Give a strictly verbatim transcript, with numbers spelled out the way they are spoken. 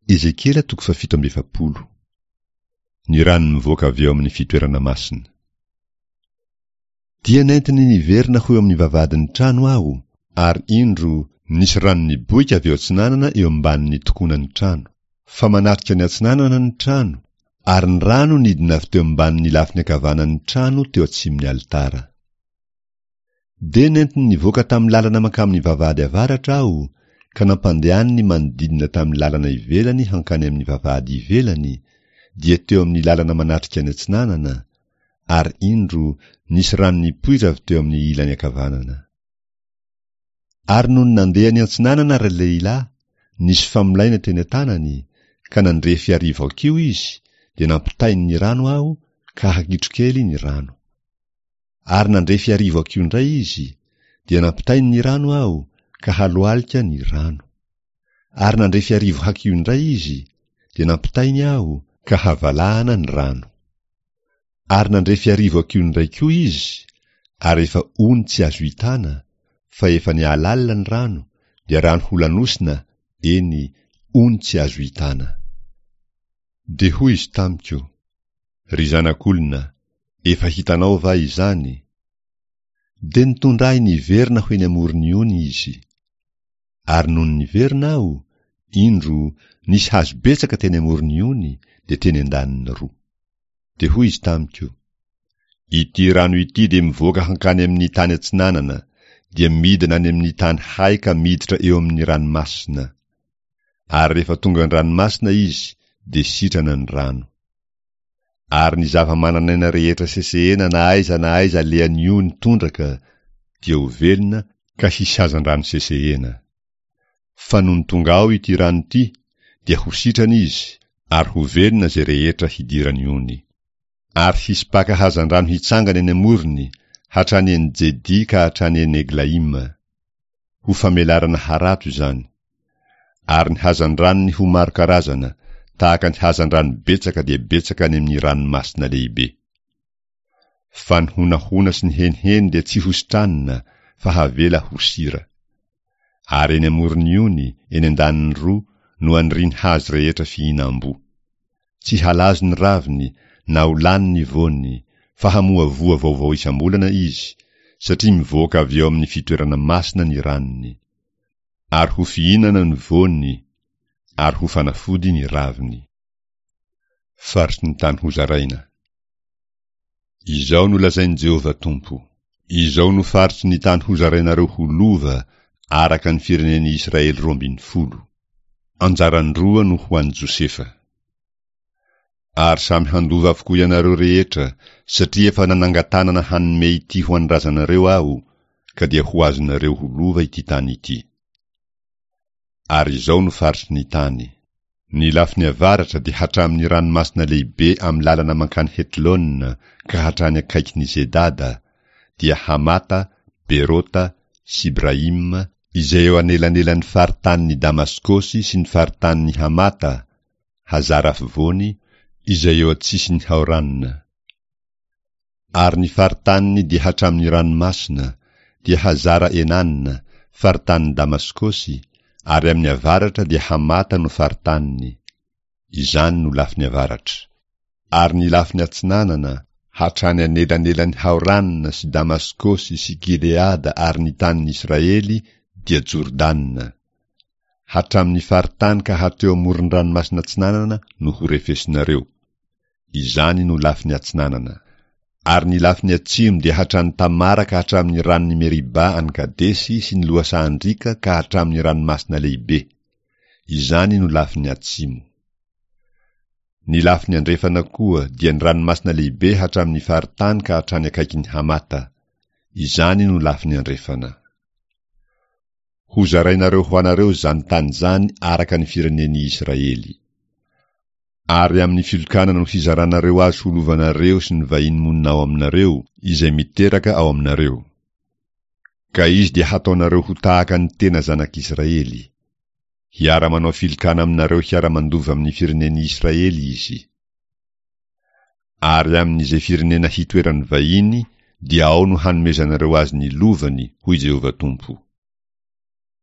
Ezekiela toko fafito amby efapolo. Ny rano mivoaka avy eo amin'ny fitoerana masina. Dia nentiny niverina ho eo amin'ny vavadin'ny trano aho, ary indro nisy rano niboika avy eo atsinanana eo ambanin'ny tokonan'ny trano. Fa manatrika ny atsinanana ny trano, ary ny rano nidina avy teo ambanin'ny lafiny ankavanan'ny trano teo atsimon'ny alitara. Dia nentiny nivoaka tamin'ny lalana mankamin'ny vavahady avaratra aho, ka nampandehaniny manodidina tamin'ny lalana ivelany hankany amin'ny vavahady ivelany, dia teo amin'ny lalana manatrika ny atsinanana, ary indro nisy rano nipoira avy teo amin'ny ilany ankavanana. Ary noho nandeha ny atsinanana ry lehilahy, nisy famolaina teny an-tanany, ka nandrefy arivo akio izy, dia nampitainy ny rano aho, ka hagitro kely ny rano. Ary nandrefy arivo akio indray izy, dia nampitainy ny rano aho, ka haloalika ny rano. Ary nandrefy arivo hakio indray izy, dia nampitainy aho, ka havalahana ny rano. Ary nandrefy arivo akio indray koa izy, ary efa ony tsy azo hitana, fa efa nialalina ny rano, dia rano holanosina, eny ony tsy azo hitana. De hoy izy tamiko, ry zanak'olona, efa hitanao va izany? De nitondray niverina ho eny amorony ony izy. Ary noho niverina aho, indro nisy hazo betsaka teny amorony ony, de teny andaniny roa. De hoy izy tamiko, ity rano ity de mivoaka hankany amin'ny tany atsinanana, dia midina any amin'ny tany haika miditra eo amin'ny ranomasina. Ary rehefa tonga ny ranomasina izy, de sitrana ny rano. Ary ny zava-mananaina rehetra sesehena na aiza na aiza lean'ny io ny tondraka, dia ho velona ka hisy hazan-drano sesehena. Fa noho ny tonga ao ity rano ity, dia ho sitrana izy, ary ho velona zay rehetra hidirany ony. Ary hisy paka hazan-drano hitsangana eny amorony, hatrany eny Jedi ka hatrany eny Eglaima. Ho famelarana harato izany. Ary ny hazan-drano ny ho maro karazana, tahaka ny hazan-drano betsaka dia betsaka any amin'ny ranomasina lehibe. Fa ny honahona sy ny heniheny dia tsy ho sitranina, fa havela ho sira. Ary eny amorony ony, eny andaniny roa, no aniriany hazo rehetra fihinam-bo. Tsy halazo ny raviny, na ho lany ny voany, fa hamoa voa vaovao isam-bolana izy, satria mivoaka avy eo amin'ny fitoerana masina ny ranony. Ary ho fihinana ny voany, ary ho fanafody ny raviny. Faritry ny tany hozaraina. Izao no lazainy Jehova Tompo, izao no faritry ny tany hozarainareo ho lova, araka ny fireneny Israely roa ambin'ny folo. Anjarany roa no ho an'i Josefa. Ary samy handova avokoa ianareo rehetra, satria efa nanangatanana hanome ity ho an'ny razanareo aho, ka dia ho azonareo ho lova ity tany ity. Ary izao no faritry ny tany. Ny lafiny avaratra dia hatramin'ny ranomasina lehibe amin'ny lalana mankany Hetlona ka hatrany akaiky ny Zedada, dia Hamata, Berota, Sibraim, izay eo anelanelan'ny faritanin'ny Damaskosy sy ny faritanin'ny Hamata, Hazarafvony, izay eo atsisin'ny Haoranina. Ary ny faritanin'ny dia hatramin'ny ranomasina, dia Hazara Enanina, faritanin'ny Damaskosy, ary amin'ny avaratra dia Hamata no faritaniny. Izany no lafiny avaratra. Ary ny lafiny atsinanana, hatrany anelanelan'ny Haoranina sy Damaskosy sy Gileada ary ny tanin'ny Israely, dia Jordanina. Hatramin'ny faritany ka hateo amoron'ny ranomasina atsinanana no ho refesinareo. Izany no lafiny atsinanana. Ary ny lafiny atsimo dia hatrany Tamara ka hatramin'ny ranony Meriba any Kadesy sy ny Loasaandrika ka hatramin'ny ranomasina lehibe. Izany no lafiny atsimo. Ny lafiny andrefana koa dia ny ranomasina lehibe hatramin'ny faritany ka hatrany akaiky ny Hamata. Izany no lafiny andrefana. Ho zarainareo ho anareo zany tany zany araka ny fireneny Israely. Ary amin'ny filokanana no fizaranareo azy ho lovanareo sy ny vahiny monina ao aminareo, izay miteraka ao aminareo. Ka izy dia hataonareo ho tahaka ny tena zanak'Israely. Hiara manao filokana aminareo hiara-mandova amin'ny fireneny Israely izy. Ary amin'izay firenena hitoerany vahiny, dia ao no hanomezanareo azy ny lovany, hoy Jehova Tompo.